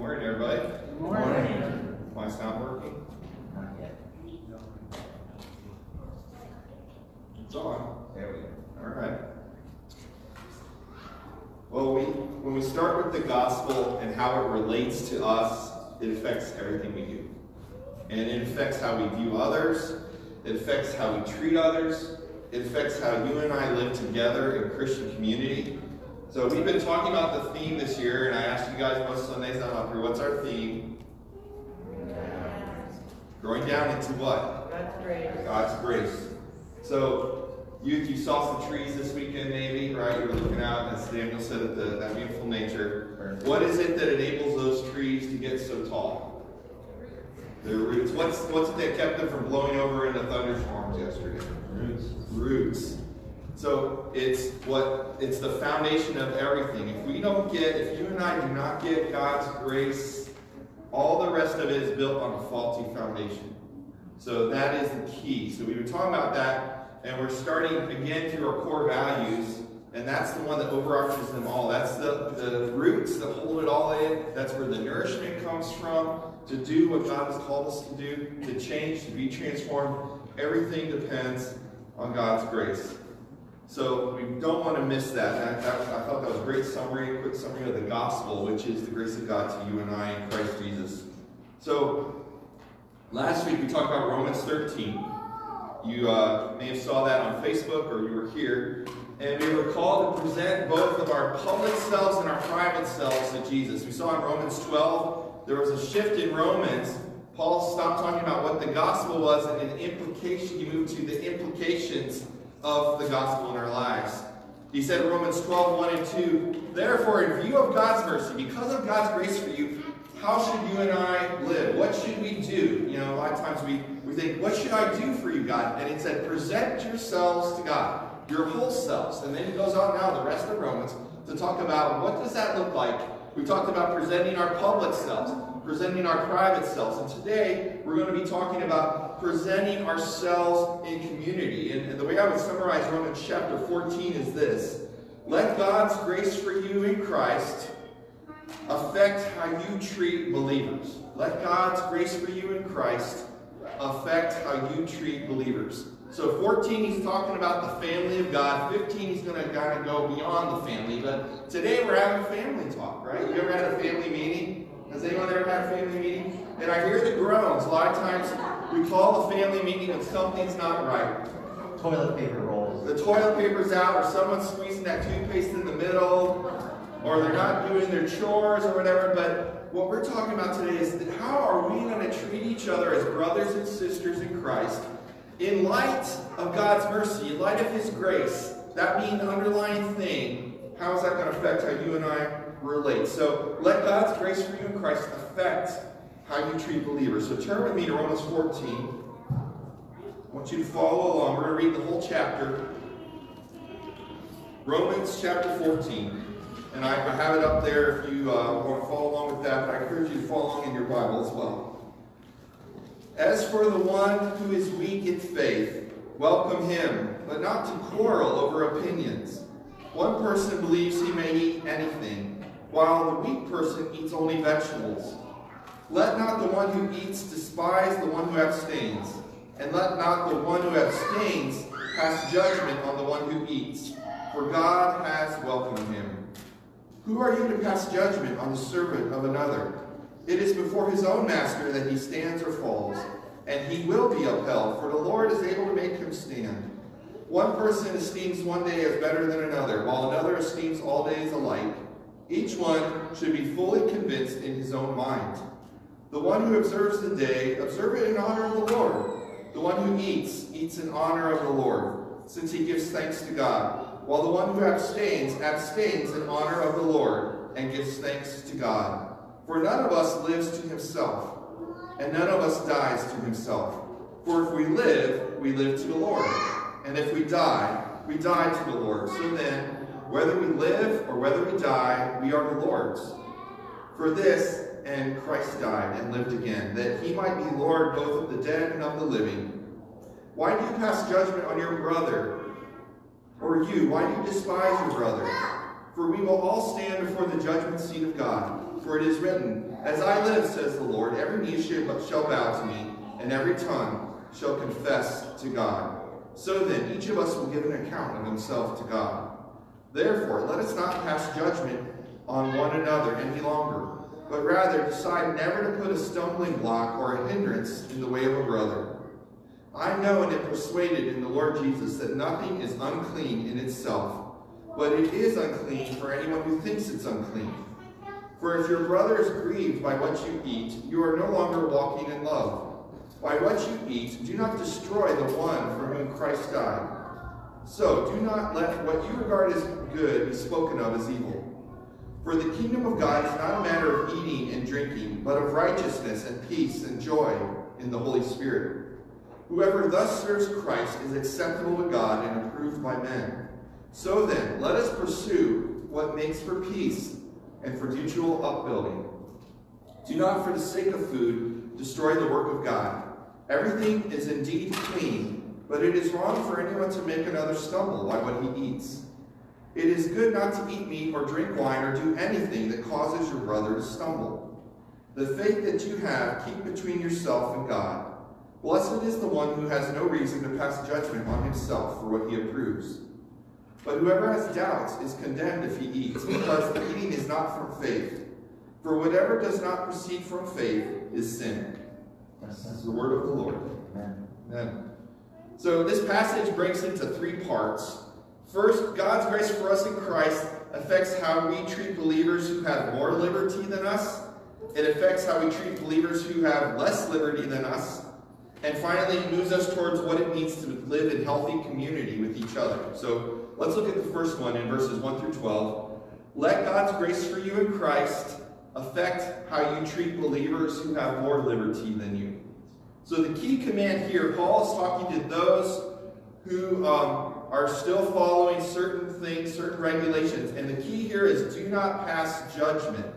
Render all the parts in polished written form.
morning, everybody. Good morning. Mine's not working. Not yet. It's on. There we go. All right. Well, when we start with the gospel and how it relates to us, it affects everything we do. And it affects how we view others. It affects how we treat others. It affects how you and I live together in Christian community. So we've been talking about the theme this year, and I asked you guys most Sundays I'm up here, what's our theme? Growing down into what? God's grace. God's grace. So you saw some trees this weekend maybe, right? You were looking out, as Daniel said, at that beautiful nature. What is it that enables those trees to get so tall? Their roots. What's it that kept them from blowing over into thunderstorms yesterday? Roots. So it's the foundation of everything. If you and I do not get God's grace, all the rest of it is built on a faulty foundation. So that is the key. So we've been talking about that, and we're starting again through our core values, and that's the one that overarches them all. That's the roots that hold it all in. That's where the nourishment comes from, to do what God has called us to do, to change, to be transformed. Everything depends on God's grace. So we don't want to miss that. And I thought that was a great summary, a quick summary of the gospel, which is the grace of God to you and I in Christ Jesus. So last week we talked about Romans 13. You may have saw that on Facebook, or you were here. And we were called to present both of our public selves and our private selves to Jesus. We saw in Romans 12, there was a shift in Romans. Paul stopped talking about what the gospel was, and an implication, he moved to the implications of the gospel in our lives. He said in Romans 12, 1 and 2, therefore, in view of God's mercy, because of God's grace for you, how should you and I live? What should we do? You know, a lot of times we think, what should I do for you, God? And it said, present yourselves to God, your whole selves. And then he goes on now, the rest of Romans, to talk about what does that look like. We talked about presenting our public selves, presenting our private selves. And today, we're going to be talking about presenting ourselves in community. And the way I would summarize Romans chapter 14 is this. Let God's grace for you in Christ affect how you treat believers. Let God's grace for you in Christ affect how you treat believers. So 14, he's talking about the family of God. 15, he's going to kind of go beyond the family. But today, we're having a family talk, right? You ever had a family meeting? Has anyone ever had a family meeting? And I hear the groans. A lot of times, we call a family meeting and something's not right. Toilet paper rolls. The toilet paper's out, or someone's squeezing that toothpaste in the middle, or they're not doing their chores or whatever. But what we're talking about today is that how are we going to treat each other as brothers and sisters in Christ in light of God's mercy, in light of His grace? That being the underlying thing, how is that going to affect how you and I relate? So let God's grace for you in Christ affect how you treat believers. So turn with me to Romans 14. I want you to follow along. We're going to read the whole chapter. Romans chapter 14. And I have it up there if you want to follow along with that, but I encourage you to follow along in your Bible as well. As for the one who is weak in faith, welcome him, but not to quarrel over opinions. One person believes he may eat anything, while the weak person eats only vegetables. Let not the one who eats despise the one who abstains, and let not the one who abstains pass judgment on the one who eats, for God has welcomed him. Who are you to pass judgment on the servant of another? It is before his own master that he stands or falls, and he will be upheld, for the Lord is able to make him stand. One person esteems one day as better than another, while another esteems all days alike. Each one should be fully convinced in his own mind. The one who observes the day, observe it in honor of the Lord. The one who eats, eats in honor of the Lord, since he gives thanks to God. While the one who abstains, abstains in honor of the Lord, and gives thanks to God. For none of us lives to himself, and none of us dies to himself. For if we live to the Lord. And if we die to the Lord. So then, whether we live or whether we die, we are the Lord's. For this, and Christ died and lived again, that he might be Lord both of the dead and of the living. Why do you pass judgment on your brother? Or you, why do you despise your brother? For we will all stand before the judgment seat of God. For it is written, As I live, says the Lord, every knee shall bow to me, and every tongue shall confess to God. So then, each of us will give an account of himself to God. Therefore, let us not pass judgment on one another any longer, but rather decide never to put a stumbling block or a hindrance in the way of a brother. I know and am persuaded in the Lord Jesus that nothing is unclean in itself, but it is unclean for anyone who thinks it's unclean. For if your brother is grieved by what you eat, you are no longer walking in love. By what you eat, do not destroy the one for whom Christ died. So do not let what you regard as good be spoken of as evil. For the kingdom of God is not a matter of eating and drinking, but of righteousness and peace and joy in the Holy Spirit. Whoever thus serves Christ is acceptable to God and approved by men. So then, let us pursue what makes for peace and for mutual upbuilding. Do not, for the sake of food, destroy the work of God. Everything is indeed clean, but it is wrong for anyone to make another stumble by what he eats. It is good not to eat meat or drink wine or do anything that causes your brother to stumble. The faith that you have, keep between yourself and God. Blessed is the one who has no reason to pass judgment on himself for what he approves. But whoever has doubts is condemned if he eats, because the eating is not from faith. For whatever does not proceed from faith is sin. This is the word of the Lord. Amen. Amen. So this passage breaks into three parts. First, God's grace for us in Christ affects how we treat believers who have more liberty than us. It affects how we treat believers who have less liberty than us. And finally, it moves us towards what it means to live in healthy community with each other. So let's look at the first one in verses 1 through 12. Let God's grace for you in Christ affect how you treat believers who have more liberty than you. So the key command here, Paul is talking to those who are still following certain things, certain regulations. And the key here is do not pass judgment.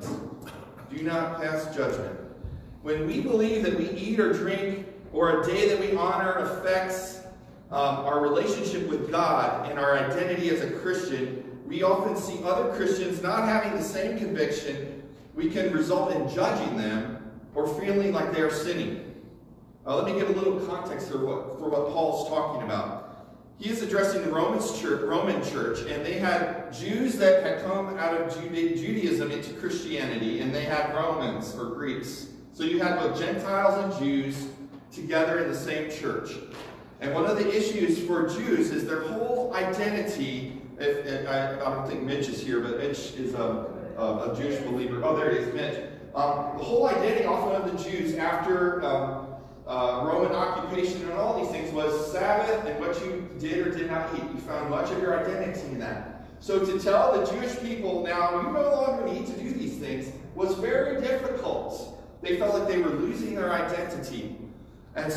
Do not pass judgment. When we believe that we eat or drink or a day that we honor affects our relationship with God and our identity as a Christian, we often see other Christians not having the same conviction. We can result in judging them or feeling like they are sinning. Let me give a little context for what Paul's talking about. He is addressing the Roman church, and they had Jews that had come out of Judaism into Christianity, and they had Romans or Greeks. So you had both Gentiles and Jews together in the same church. And one of the issues for Jews is their whole identity. I don't think Mitch is here, but Mitch is a Jewish believer. Oh, there he is, Mitch. The whole identity often of the Jews after Roman occupation and all these things was Sabbath and what you did or did not eat. You found much of your identity in that. So to tell the Jewish people, now you no longer need to do these things, was very difficult. They felt like they were losing their identity. And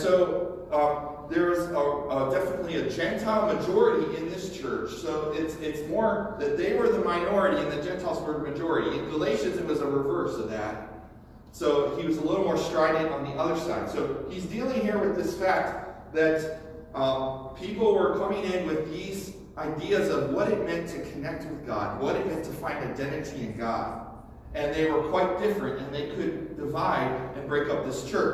so there was definitely a Gentile majority in this church. So it's more that they were the minority and the Gentiles were the majority. In Galatians, it was a reverse of that. So he was a little more strident on the other side. So he's dealing here with this fact that people were coming in with these ideas of what it meant to connect with God, what it meant to find identity in God. And they were quite different, and they could divide and break up this church.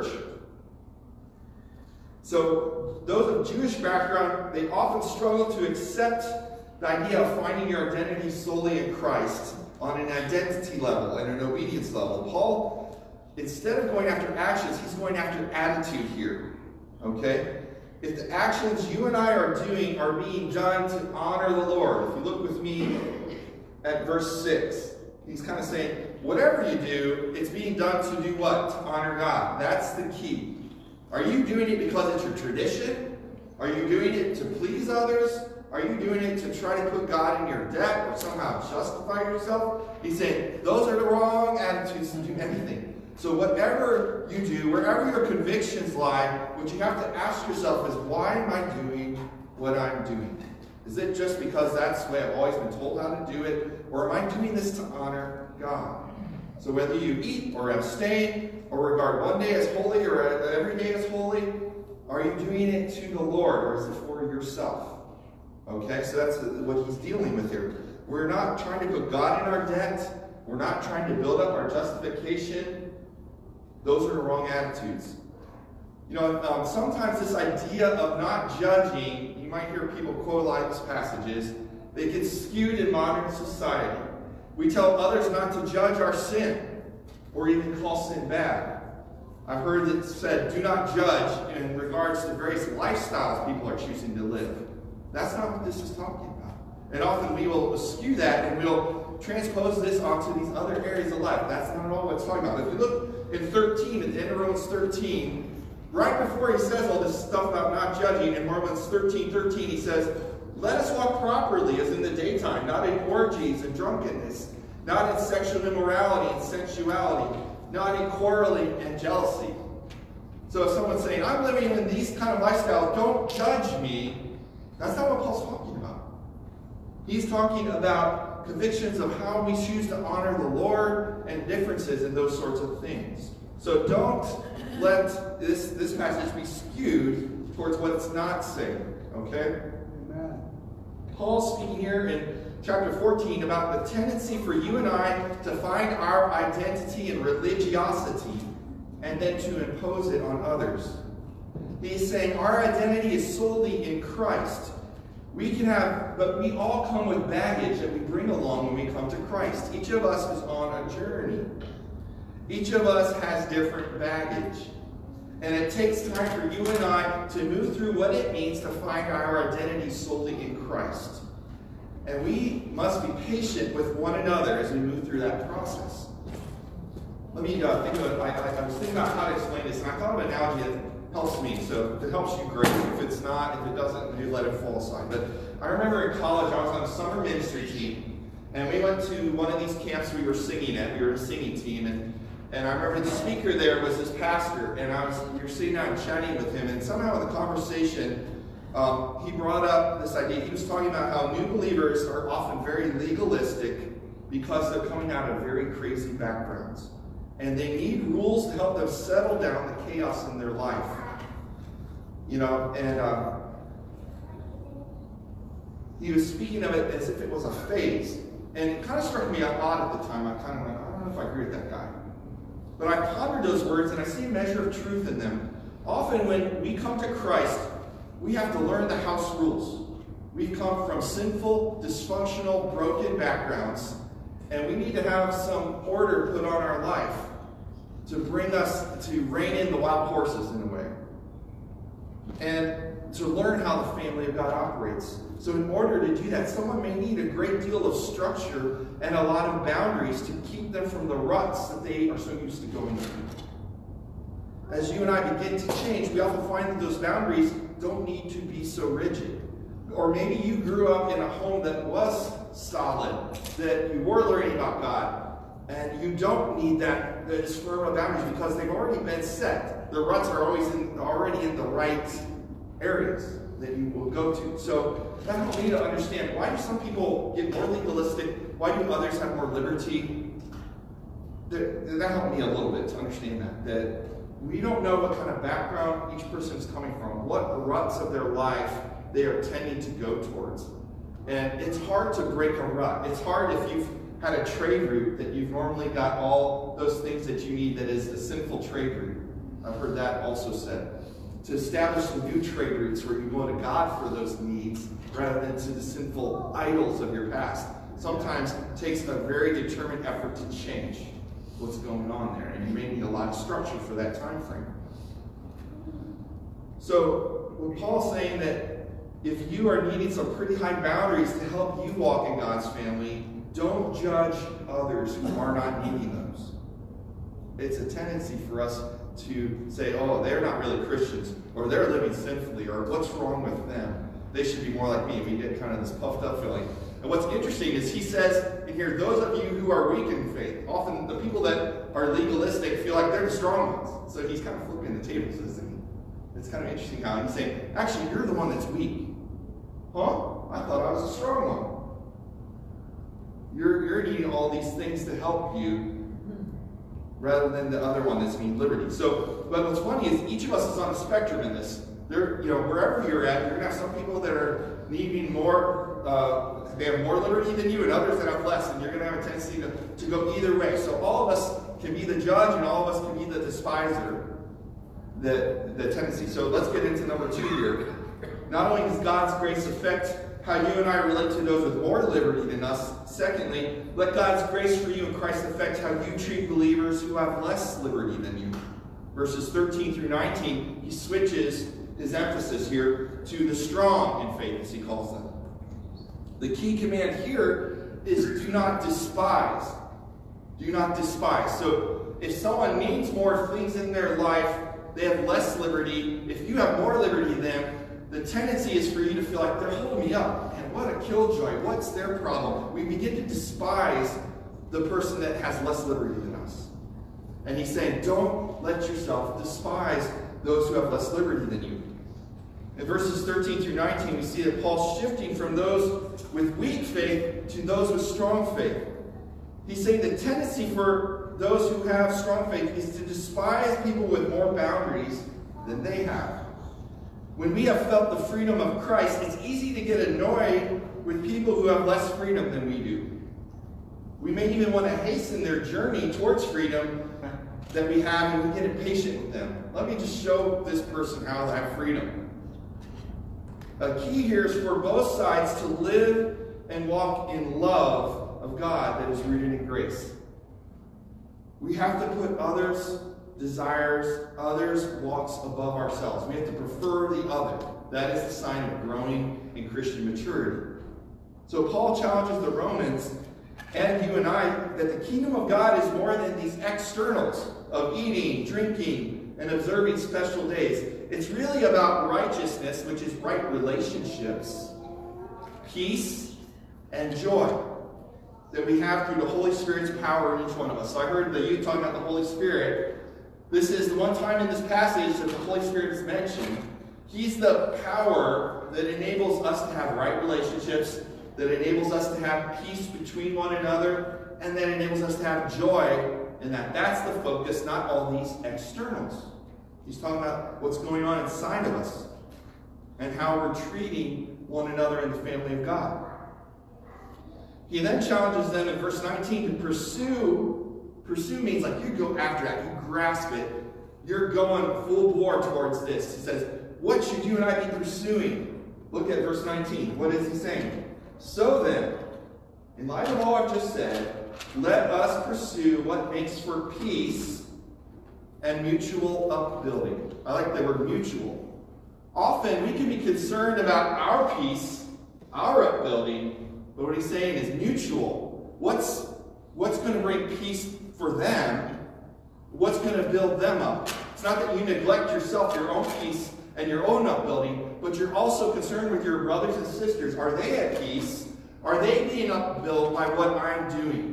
So those of Jewish background, they often struggle to accept the idea of finding your identity solely in Christ on an identity level and an obedience level. Paul, instead of going after actions, he's going after attitude here. Okay? If the actions you and I are doing are being done to honor the Lord, if you look with me at verse 6, he's kind of saying, whatever you do, it's being done to do what? To honor God. That's the key. Are you doing it because it's your tradition? Are you doing it to please others? Are you doing it to try to put God in your debt or somehow justify yourself? He's saying those are the wrong attitudes to do anything. So whatever you do, wherever your convictions lie, what you have to ask yourself is, why am I doing what I'm doing? Is it just because that's the way I've always been told how to do it? Or am I doing this to honor God? So whether you eat or abstain or regard one day as holy or every day as holy, are you doing it to the Lord or is it for yourself? Okay, so that's what he's dealing with here. We're not trying to put God in our debt. We're not trying to build up our justification. Those are the wrong attitudes. You know, sometimes this idea of not judging, you might hear people quote these passages, they get skewed in modern society. We tell others not to judge our sin, or even call sin bad. I've heard it said, do not judge in regards to various lifestyles people are choosing to live. That's not what this is talking about. And often we will skew that and we'll transpose this onto these other areas of life. That's not at all what it's talking about. If you look in 13, at the end of Romans 13, right before he says all this stuff about not judging, in Romans 13:13, he says, let us walk properly as in the daytime, not in orgies and drunkenness, not in sexual immorality and sensuality, not in quarreling and jealousy. So if someone's saying, I'm living in these kind of lifestyles, don't judge me, that's not what Paul's talking about. He's talking about convictions of how we choose to honor the Lord and differences in those sorts of things. So don't let this passage be skewed towards what it's not saying. Okay? Amen. Paul's speaking here in chapter 14 about the tendency for you and I to find our identity in religiosity and then to impose it on others. He's saying our identity is solely in Christ. We can have, but we all come with baggage that we bring along when we come to Christ. Each of us is on a journey. Each of us has different baggage. And it takes time for you and I to move through what it means to find our identity solely in Christ. And we must be patient with one another as we move through that process. Let me think of it. I was thinking about how to explain this, and I thought of an analogy that helps me. So if it helps you, great. If it's not, if it doesn't, you let it fall aside. But I remember in college, I was on a summer ministry team, and we went to one of these camps we were singing at. We were a singing team, and I remember the speaker there was this pastor, and we were sitting down and chatting with him, and somehow in the conversation, he brought up this idea. He was talking about how new believers are often very legalistic because they're coming out of very crazy backgrounds. And they need rules to help them settle down the chaos in their life. You know, and he was speaking of it as if it was a phase. And it kind of struck me odd at the time. I kind of went, I don't know if I agree with that guy. But I pondered those words, and I see a measure of truth in them. Often when we come to Christ, we have to learn the house rules. We come from sinful, dysfunctional, broken backgrounds, and we need to have some order put on our life to bring us to rein in the wild horses in a way. And to learn how the family of God operates. So in order to do that, someone may need a great deal of structure and a lot of boundaries to keep them from the ruts that they are so used to going through. As you and I begin to change, we often find that those boundaries don't need to be so rigid. Or maybe you grew up in a home that was solid, that you were learning about God, and you don't need those firm boundaries because they've already been set. The ruts are already in the right areas that you will go to. So that helped me to understand, why do some people get more legalistic? Why do others have more liberty? That helped me a little bit to understand that we don't know what kind of background each person is coming from, what ruts of their life they are tending to go towards. And it's hard to break a rut. It's hard if you've had a trade route that you've normally got all those things that you need that is a sinful trade route. I've heard that also said. To establish some new trade routes where you go to God for those needs rather than to the sinful idols of your past sometimes takes a very determined effort to change what's going on there. And you may need a lot of structure for that time frame. So what Paul's saying that if you are needing some pretty high boundaries to help you walk in God's family, don't judge others who are not needing those. It's a tendency for us to say, oh, they're not really Christians, or they're living sinfully, or what's wrong with them? They should be more like me. We get kind of this puffed up feeling. And what's interesting is he says in here, those of you who are weak in faith, often the people that are legalistic feel like they're the strong ones. So he's kind of flipping the tables, isn't he? It's kind of interesting how he's saying, actually, you're the one that's weak. Huh? I thought I was a strong one. You're needing all these things to help you rather than the other one that's needing liberty. So, but what's funny is each of us is on a spectrum in this. Wherever you're at, you're going to have some people that are needing more, they have more liberty than you, and others that have less, and you're going to have a tendency to go either way. So all of us can be the judge, and all of us can be the despiser, the tendency. So let's get into number 2 here. Not only does God's grace affect how you and I relate to those with more liberty than us, secondly, let God's grace for you in Christ affect how you treat believers who have less liberty than you. Verses 13 through 19, he switches his emphasis here to the strong in faith, as he calls them. The key command here is do not despise. Do not despise. So if someone needs more things in their life, they have less liberty. If you have more liberty than them, the tendency is for you to feel like they're holding me up. And what a killjoy. What's their problem? We begin to despise the person that has less liberty than us. And he's saying, don't let yourself despise those who have less liberty than you. In verses 13 through 19, we see that Paul's shifting from those with weak faith to those with strong faith. He's saying the tendency for those who have strong faith is to despise people with more boundaries than they have. When we have felt the freedom of Christ, it's easy to get annoyed with people who have less freedom than we do. We may even want to hasten their journey towards freedom that we have, and we get impatient with them. Let me just show this person how to have freedom. A key here is for both sides to live and walk in love of God that is rooted in grace. We have to put others' desires, others' walks above ourselves. We have to prefer the other. That is the sign of growing in Christian maturity. So Paul challenges the Romans and you and I that the kingdom of God is more than these externals of eating, drinking, and observing special days. It's really about righteousness, which is right relationships, peace, and joy that we have through the Holy Spirit's power in each one of us. So I heard you talking about the Holy Spirit. This is the one time in this passage that the Holy Spirit is mentioned. He's the power that enables us to have right relationships, that enables us to have peace between one another, and that enables us to have joy in that. That's the focus, not all these externals. He's talking about what's going on inside of us and how we're treating one another in the family of God. He then challenges them in verse 19 to pursue. Pursue means like you go after that, you grasp it, you're going full bore towards this. He says, what should you and I be pursuing? Look at verse 19. What is he saying? So then, in light of all I've just said, let us pursue what makes for peace and mutual upbuilding. I like the word mutual. Often we can be concerned about our peace, our upbuilding, but what he's saying is mutual. What's going to bring peace for them? What's going to build them up? It's not that you neglect yourself, your own peace, and your own upbuilding, but you're also concerned with your brothers and sisters. Are they at peace? Are they being upbuilt by what I'm doing?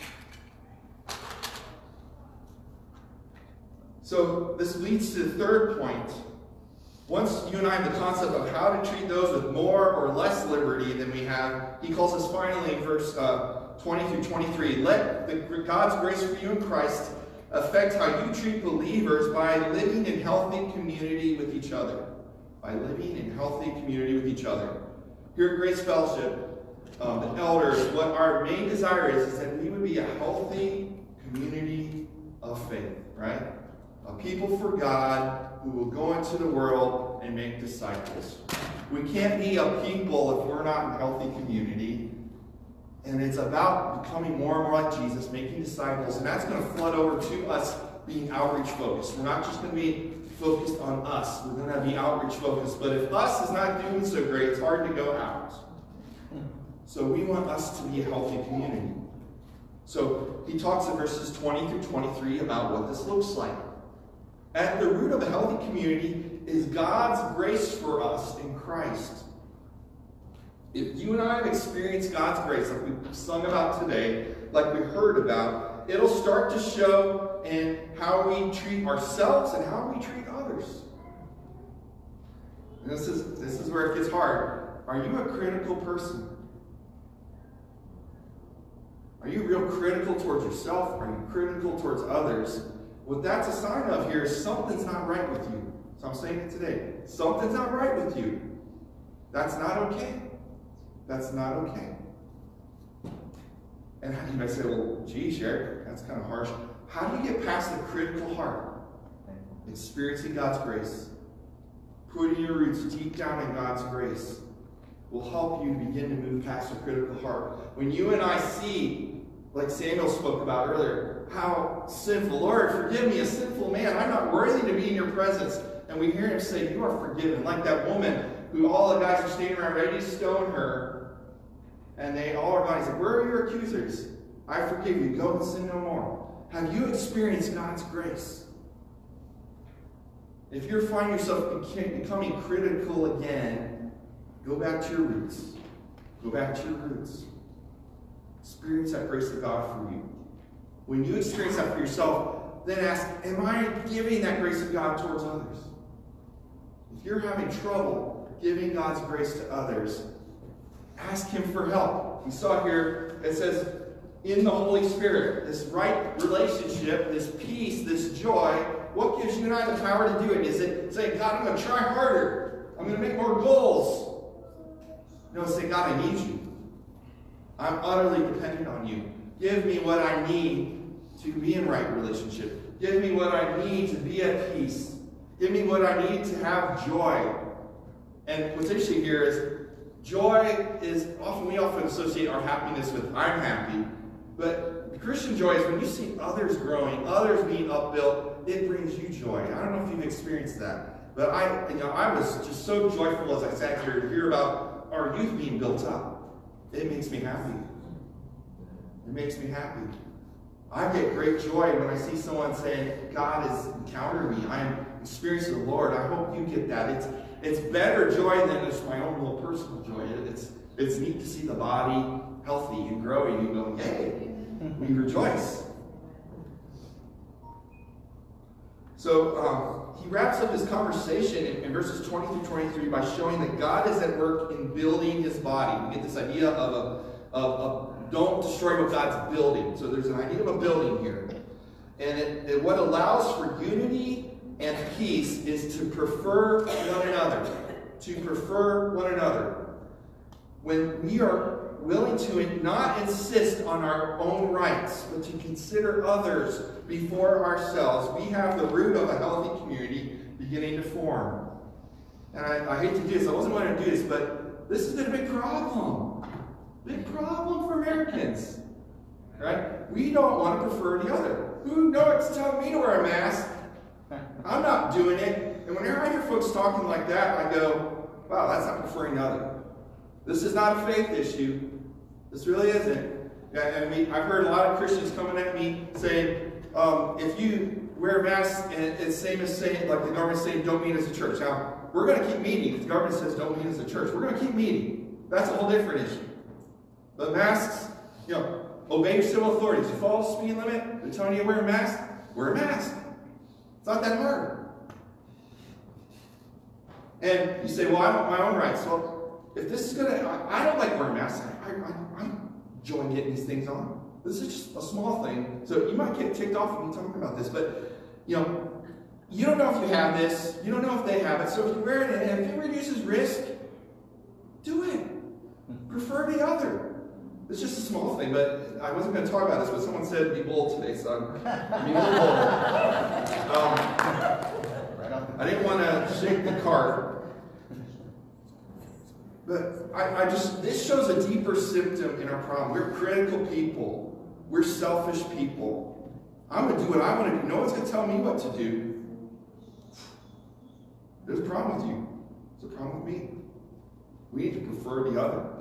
So this leads to the third point. Once you and I have the concept of how to treat those with more or less liberty than we have, he calls us finally in verse 20 through 23, let God's grace for you in Christ affect how you treat believers by living in healthy community with each other. By living in healthy community with each other. Here at Grace Fellowship, the elders, what our main desire is that we would be a healthy community of faith, right? A people for God who will go into the world and make disciples. We can't be a people if we're not in healthy community. And it's about becoming more and more like Jesus, making disciples. And that's going to flood over to us being outreach focused. We're not just going to be focused on us. We're going to be outreach focused. But if us is not doing so great, it's hard to go out. So we want us to be a healthy community. So he talks in verses 20 through 23 about what this looks like. At the root of a healthy community is God's grace for us in Christ. If you and I have experienced God's grace, like we sung about today, like we heard about, it'll start to show in how we treat ourselves and how we treat others. And this is where it gets hard. Are you a critical person? Are you real critical towards yourself? Are you critical towards others? What that's a sign of here is something's not right with you. So I'm saying it today. Something's not right with you. That's not okay. That's not okay. And you might say, well, geez, Eric, that's kind of harsh. How do you get past the critical heart? Experiencing God's grace, putting your roots deep down in God's grace will help you begin to move past the critical heart. When you and I see, like Samuel spoke about earlier, how sinful, Lord, forgive me, a sinful man. I'm not worthy to be in your presence. And we hear him say, you are forgiven. Like that woman who all the guys are standing around ready to stone her. And they all are gone. He said, where are your accusers? I forgive you. Go and sin no more. Have you experienced God's grace? If you find yourself becoming critical again, go back to your roots. Go back to your roots. Experience that grace of God for you. When you experience that for yourself, then ask, am I giving that grace of God towards others? If you're having trouble giving God's grace to others, ask him for help. You saw here, it says, in the Holy Spirit, this right relationship, this peace, this joy. What gives you and I the power to do it? Is it saying, God, I'm going to try harder. I'm going to make more goals. No, say, God, I need you. I'm utterly dependent on you. Give me what I need to be in right relationship. Give me what I need to be at peace. Give me what I need to have joy. And what's interesting here is joy is we often associate our happiness with I'm happy. But the Christian joy is when you see others growing, others being upbuilt, it brings you joy. I don't know if you've experienced that. But I was just so joyful as I sat here to hear about our youth being built up. It makes me happy. It makes me happy. I get great joy when I see someone saying, God has encountered me. I am experiencing the Lord. I hope you get that. It's better joy than just my own little personal joy. It's neat to see the body healthy and growing and going, yay, we rejoice. So he wraps up his conversation in verses 20 through 23 by showing that God is at work in building his body. We get this idea of don't destroy what God's building. So there's an idea of a building here. And what allows for unity and peace is to prefer one another. To prefer one another. When we are willing to not insist on our own rights, but to consider others before ourselves, we have the root of a healthy community beginning to form. And I hate to do this. I wasn't going to do this, but this has been a big problem. Big problem for Americans. Right? We don't want to prefer the other. Who knows? It's telling me to wear a mask. I'm not doing it. And whenever I hear folks talking like that, I go, wow, that's not preferring the other. This is not a faith issue. This really isn't. I've heard a lot of Christians coming at me saying, if you wear a mask, and it's the same as saying, like the government's saying, don't meet as a church. Now, we're going to keep meeting. If the government says don't meet as a church, we're going to keep meeting. That's a whole different issue. But masks, obey your civil authorities. You follow the speed limit, they're telling you to wear a mask, wear a mask. It's not that hard. And you say, well, I want my own rights. Well, if this is going to, I don't like wearing masks. I'm enjoying getting these things on. This is just a small thing. So you might get ticked off when you talking about this, but, you don't know if you have this. You don't know if they have it. So if you wear it and if it reduces risk, do it. Prefer the other. It's just a small thing, but I wasn't going to talk about this, but someone said be bold today, so I'm being a little bold. I didn't want to shake the cart. But this shows a deeper symptom in our problem. We're critical people. We're selfish people. I'm going to do what I want to do. No one's going to tell me what to do. There's a problem with you. There's a problem with me. We need to prefer the other.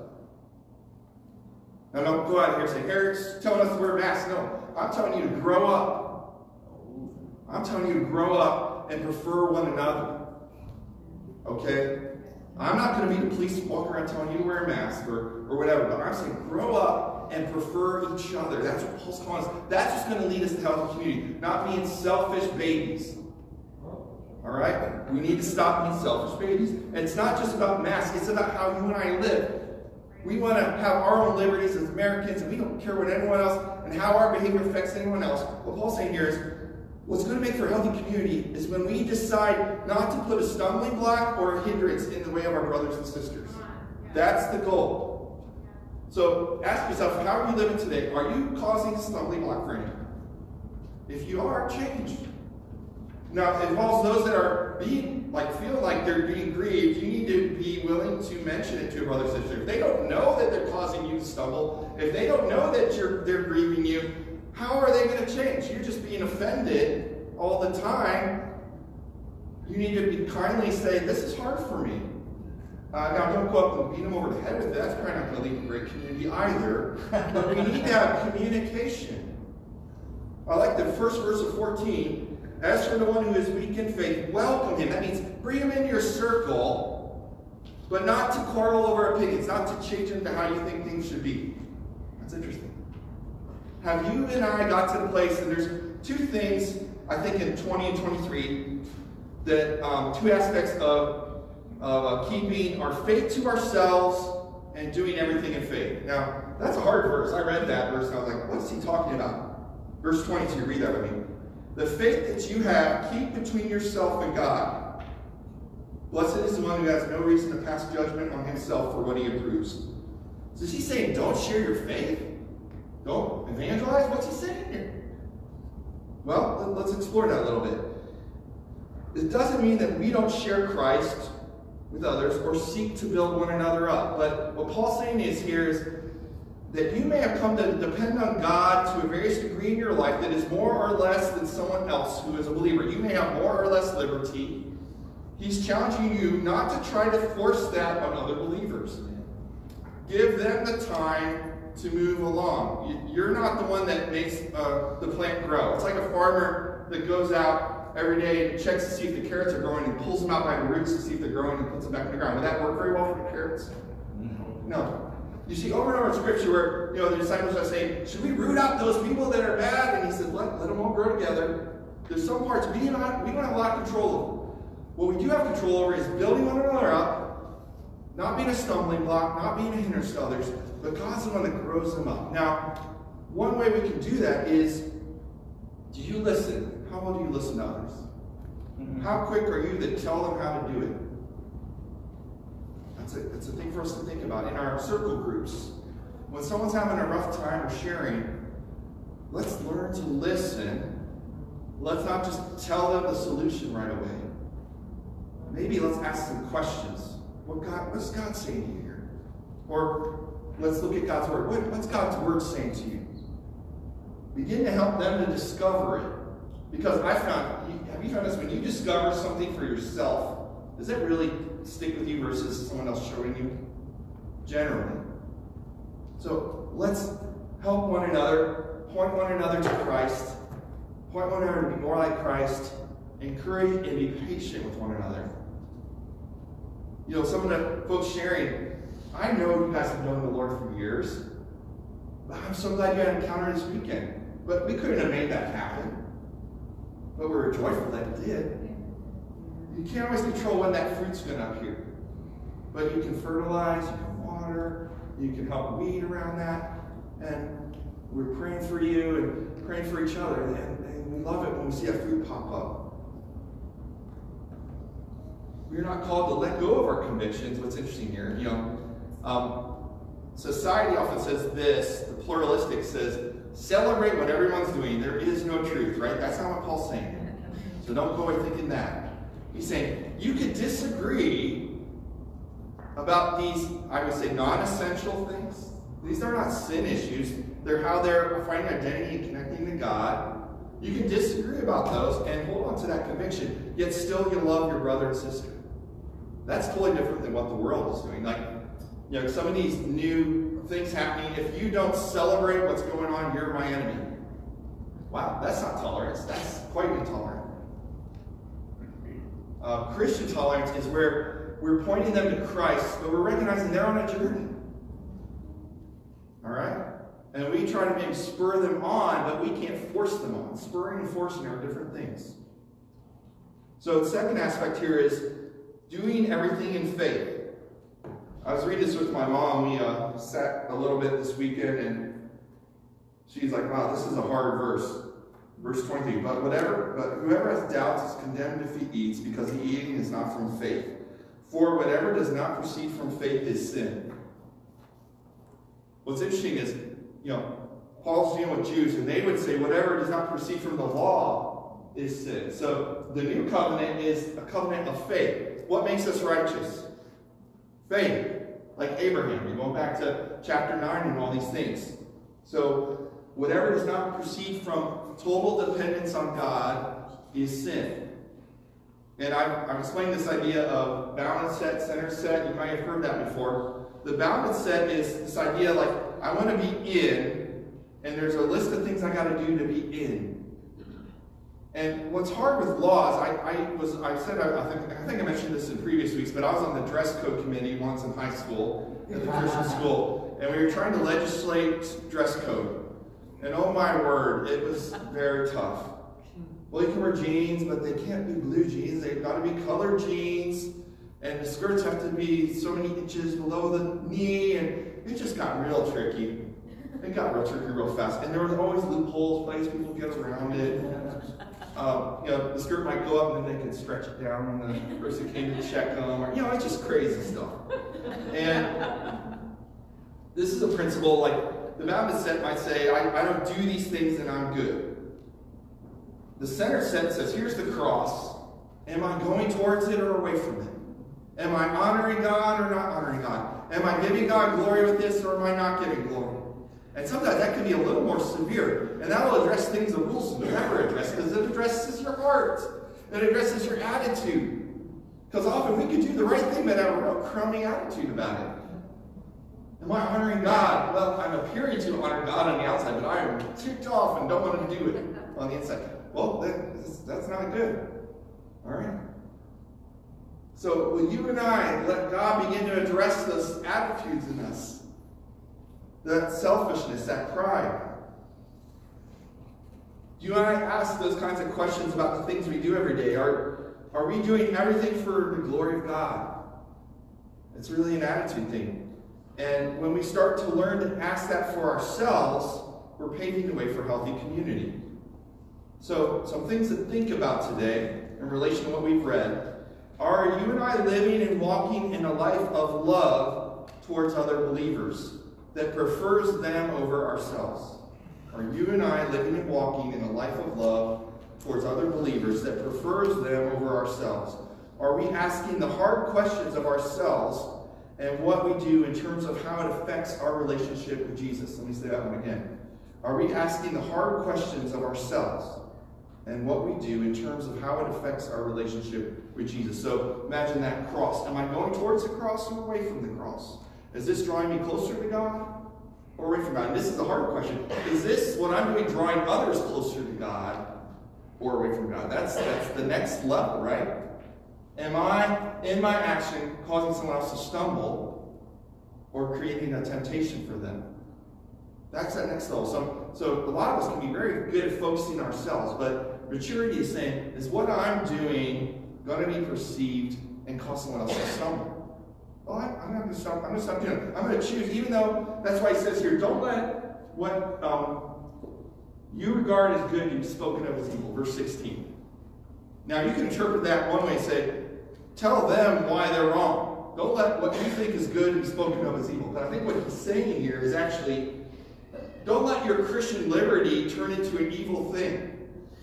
Now, don't go out here and say, Eric's telling us to wear masks. No, I'm telling you to grow up. I'm telling you to grow up and prefer one another. Okay? I'm not going to be the police walking around telling you to wear a mask or whatever, but I'm saying grow up and prefer each other. That's what Paul's calling us. That's what's going to lead us to healthy community, not being selfish babies. All right? We need to stop being selfish babies. And it's not just about masks. It's about how you and I live. We want to have our own liberties as Americans, and we don't care what anyone else and how our behavior affects anyone else. What Paul's saying here is, what's going to make for a healthy community is when we decide not to put a stumbling block or a hindrance in the way of our brothers and sisters. That's the goal. So ask yourself, how are you living today? Are you causing a stumbling block for anyone? If you are, change. Now, it involves those that are feel like they're being grieved. You need to be willing to mention it to a brother or sister. If they don't know that they're causing you to stumble, if they don't know that they're grieving you, how are they going to change? You're just being offended all the time. You need to kindly say, this is hard for me. Now, don't go up and beat them over the head with it. That's probably not going to lead to great community either. But we need to have communication. I like the first verse of 14. As for the one who is weak in faith, welcome him. That means bring him into your circle, but not to quarrel over opinions, not to change into how you think things should be. That's interesting. Have you and I got to the place, and there's two things, I think, in 20 and 23, that two aspects of keeping our faith to ourselves and doing everything in faith. Now, that's a hard verse. I read that verse, and I was like, what's he talking about? Verse 22, read that with me. The faith that you have, keep between yourself and God. Blessed is the one who has no reason to pass judgment on himself for what he approves. So is he saying don't share your faith? Don't evangelize? What's he saying here? Well, let's explore that a little bit. It doesn't mean that we don't share Christ with others or seek to build one another up. But what Paul's saying here is that you may have come to depend on God to a various degree in your life that is more or less than someone else who is a believer. You may have more or less liberty. He's challenging you not to try to force that on other believers. Give them the time to move along. You're not the one that makes the plant grow. It's like a farmer that goes out every day and checks to see if the carrots are growing and pulls them out by the roots to see if they're growing and puts them back in the ground. Would that work very well for the carrots? No. You see over and over in Scripture where the disciples are saying, should we root out those people that are bad? And he said, let them all grow together. There's some parts we don't have a lot of control over. What we do have control over is building one another up, not being a stumbling block, not being a hindrance to others, but God's the one that grows them up. Now, one way we can do that is, do you listen? How well do you listen to others? How quick are you to tell them how to do it? That's a thing for us to think about. In our circle groups, when someone's having a rough time or sharing, let's learn to listen. Let's not just tell them the solution right away. Maybe let's ask some questions. What's God saying to you here? Or let's look at God's word. What's God's word saying to you? Begin to help them to discover it. Because have you found this, when you discover something for yourself, does that really stick with you versus someone else showing you? Generally. So let's help one another, point one another to Christ, point one another to be more like Christ, encourage and be patient with one another. Some of the folks sharing, I know you guys have known the Lord for years. I'm so glad you had an encounter this weekend. But we couldn't have made that happen. But we're joyful that it did. You can't always control when that fruit's going to appear. But you can fertilize, you can water, you can help weed around that. And we're praying for you and praying for each other. And we love it when we see that fruit pop up. We're not called to let go of our convictions. What's interesting here, society often says this, the pluralistic says, celebrate what everyone's doing. There is no truth, right? That's not what Paul's saying here. So don't go away thinking that. He's saying, you could disagree about these, I would say, non-essential things. These are not sin issues. They're how they're finding identity and connecting to God. You can disagree about those and hold on to that conviction, yet still you love your brother and sister. That's totally different than what the world is doing. Some of these new things happening, if you don't celebrate what's going on, you're my enemy. Wow, that's not tolerance. That's quite intolerant. Christian tolerance is where we're pointing them to Christ, but we're recognizing they're on a journey. All right? And we try to maybe spur them on, but we can't force them on. Spurring and forcing are different things. So the second aspect here is doing everything in faith. I was reading this with my mom. We sat a little bit this weekend, and she's like, wow, this is a hard verse. Verse 23, but whoever has doubts is condemned if he eats, because the eating is not from faith. For whatever does not proceed from faith is sin. What's interesting is, Paul's dealing with Jews, and they would say whatever does not proceed from the law is sin. So the new covenant is a covenant of faith. What makes us righteous? Faith. Like Abraham. We're going back to chapter 9 and all these things. So whatever does not proceed from total dependence on God is sin. And I'm explaining this idea of bounded set, center set. You might have heard that before. The bounded set is this idea like, I want to be in, and there's a list of things I got to do to be in. And what's hard with laws, I think I mentioned this in previous weeks, but I was on the dress code committee once in high school, at the Christian school, and we were trying to legislate dress code. And oh my word, it was very tough. Well, you can wear jeans, but they can't be blue jeans. They've got to be colored jeans. And the skirts have to be so many inches below the knee. And it just got real tricky. It got real tricky real fast. And there was always loopholes, ways people get around it. The skirt might go up and then they could stretch it down when the person came to check them. Or, it's just crazy stuff. And this is a principle, like the bounded set might say, I don't do these things and I'm good. The center set says, here's the cross. Am I going towards it or away from it? Am I honoring God or not honoring God? Am I giving God glory with this or am I not giving glory? And sometimes that can be a little more severe. And that will address things the rules never address, because it addresses your heart. It addresses your attitude. Because often we could do the right thing but have a real crummy attitude about it. Am I honoring God? Well, I'm appearing to honor God on the outside, but I am ticked off and don't want to do it on the inside. Well, that's not good. All right? So will you and I let God begin to address those attitudes in us? That selfishness, that pride. Do you and I ask those kinds of questions about the things we do every day? Are we doing everything for the glory of God? It's really an attitude thing. And when we start to learn to ask that for ourselves, we're paving the way for healthy community. So, some things to think about today in relation to what we've read. Are you and I living and walking in a life of love towards other believers that prefers them over ourselves? Are you and I living and walking in a life of love towards other believers that prefers them over ourselves? Are we asking the hard questions of ourselves and what we do in terms of how it affects our relationship with Jesus? Let me say that one again. Are we asking the hard questions of ourselves and what we do in terms of how it affects our relationship with Jesus? So imagine that cross. Am I going towards the cross or away from the cross? Is this drawing me closer to God or away from God? And this is the hard question. Is this what I'm doing drawing others closer to God or away from God? That's the next level, right? Am I, in my action, causing someone else to stumble or creating a temptation for them? That's that next level. So a lot of us can be very good at focusing on ourselves, but maturity is saying, is what I'm doing going to be perceived and cause someone else to stumble? Well, I'm not going to stop. I'm going to stop doing it. I'm going to choose, even though that's why he says here, don't let what you regard as good be spoken of as evil. Verse 16. Now you can interpret that one way and say, tell them why they're wrong. Don't let what you think is good be spoken of as evil. But I think what he's saying here is actually, don't let your Christian liberty turn into an evil thing.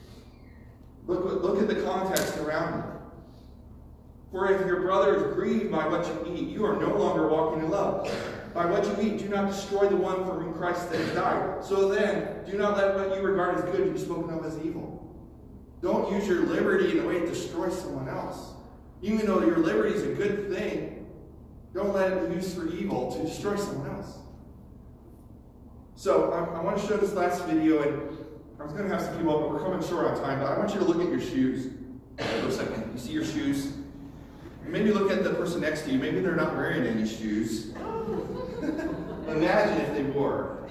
Look at the context around it. For if your brother is grieved by what you eat, you are no longer walking in love. By what you eat, do not destroy the one for whom Christ has died. So then, do not let what you regard as good be spoken of as evil. Don't use your liberty in a way to destroy someone else. Even though your liberty is a good thing, don't let it be used for evil to destroy someone else. So I want to show this last video, and I was going to have some people up, but we're coming short on time. But I want you to look at your shoes for a second. You see your shoes? Maybe look at the person next to you. Maybe they're not wearing any shoes. Imagine if they were.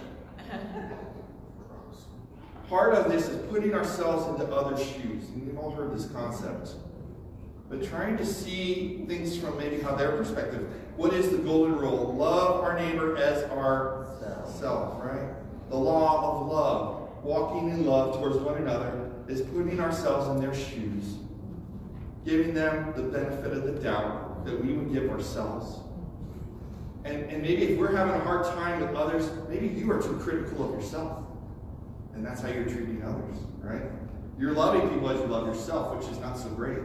Part of this is putting ourselves into other shoes. And we've all heard this concept. But trying to see things from maybe how their perspective. What is the golden rule? Love our neighbor as ourself, right? The law of love. walking in love towards one another is putting ourselves in their shoes, giving them the benefit of the doubt that we would give ourselves. And maybe if we're having a hard time with others, maybe you are too critical of yourself. And that's how you're treating others, right? You're loving people as you love yourself, which is not so great.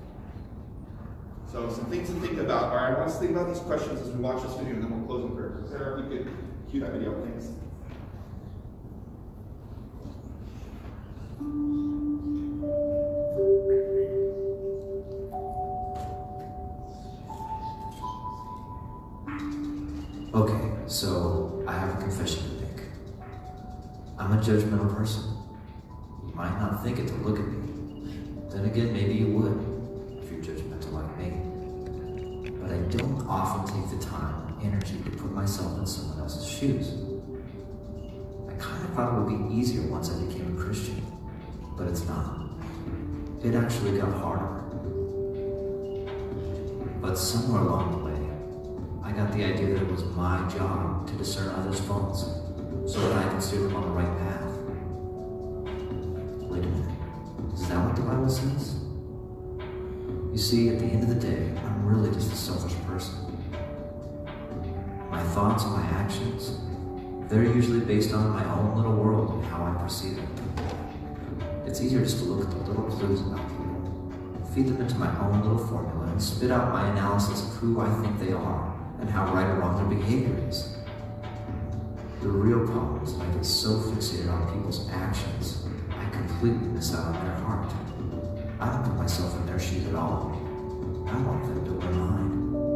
So some things to think about. All right, I want us to think about these questions as we watch this video, and then we'll close in prayer. Sarah, if you could cue that video, thanks. Okay, so I have a confession to make. I'm a judgmental person. You might not think it to look at me. Then again, maybe you would, if you're judgmental like me. But I don't often take the time and energy to put myself in someone else's shoes. I kind of thought it would be easier once I became a Christian, but it's not. It actually got harder. But somewhere along the way, I got the idea that it was my job to discern others' faults so that I could steer them on the right path. Wait a minute, is that what the Bible says? You see, at the end of the day, I'm really just a selfish person. My thoughts and my actions, they're usually based on my own little world and how I perceive it. It's easier just to look at the little clues about people, feed them into my own little formula, and spit out my analysis of who I think they are and how right or wrong their behavior is. The real problem is that I get so fixated on people's actions, I completely miss out on their heart. I don't put myself in their shoes at all. I want them to wear mine.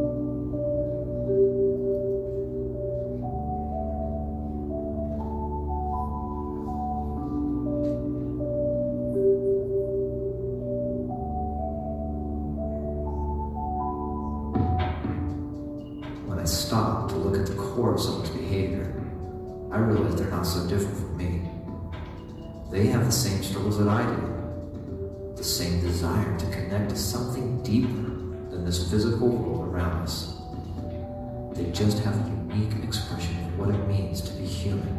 When I stop to look at the core of someone's behavior, I realize they're not so different from me. They have the same struggles that I do, the same desire to connect to something deeper than this physical world around us. They just have a unique expression of what it means to be human.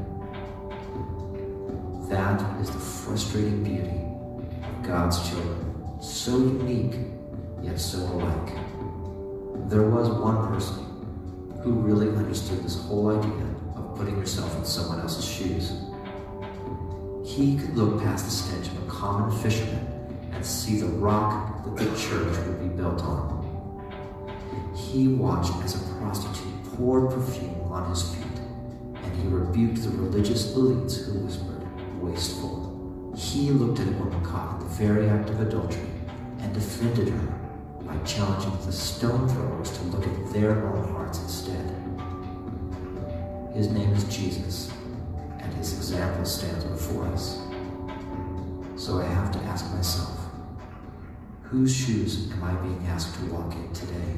That is the frustrating beauty of God's children, so unique, yet so alike. There was one person who really understood this whole idea of putting yourself in someone else's shoes. He could look past the stench of a common fisherman and see the rock that the church would be built on. He watched as a prostitute poured perfume on his feet, and he rebuked the religious elites who whispered, "Wasteful." He looked at a woman caught in the very act of adultery and defended her by challenging the stone throwers to look at their own hearts instead. His name is Jesus, and his example stands before us. So I have to ask myself, whose shoes am I being asked to walk in today?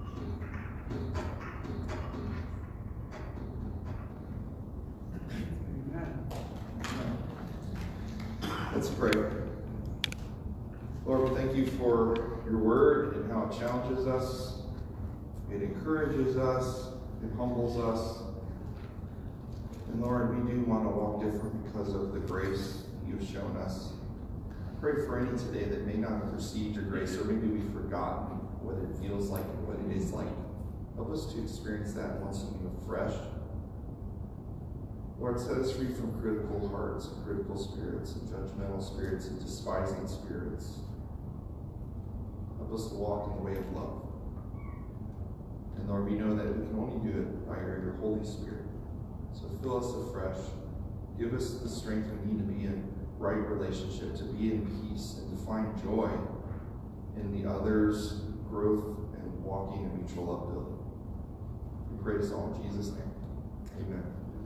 Let's pray. Lord, we thank you for your word and how it challenges us, it encourages us, it humbles us. And Lord, we do want to walk different because of the grace you've shown us. Pray for any today that may not have received your grace, or maybe we've forgotten what it feels like and what it is like. Help us to experience that once and afresh. Lord, set us free from critical hearts and critical spirits and judgmental spirits and despising spirits. Help us to walk in the way of love. And Lord, we know that we can only do it by your Holy Spirit. So fill us afresh. Give us the strength we need to be in right relationship, to be in peace, and to find joy in the other's growth and walking in mutual upbuilding. We pray this all in Jesus' name. Amen.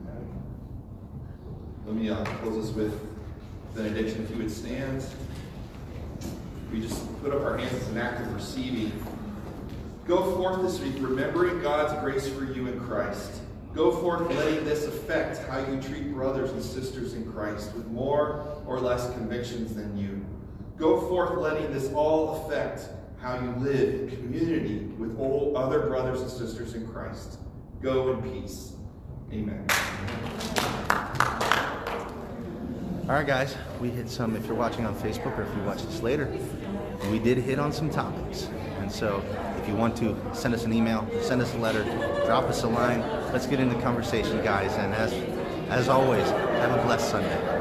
Let me close this with benediction. If you would stand. We just put up our hands as an act of receiving. Go forth this week remembering God's grace for you in Christ. Go forth letting this affect how you treat brothers and sisters in Christ with more or less convictions than you. Go forth letting this all affect how you live in community with all other brothers and sisters in Christ. Go in peace. Amen. All right, guys, we hit some, if you're watching on Facebook or if you watch this later, we did hit on some topics. And so if you want to send us an email, send us a letter, drop us a line, let's get into conversation, guys. And as always, have a blessed Sunday.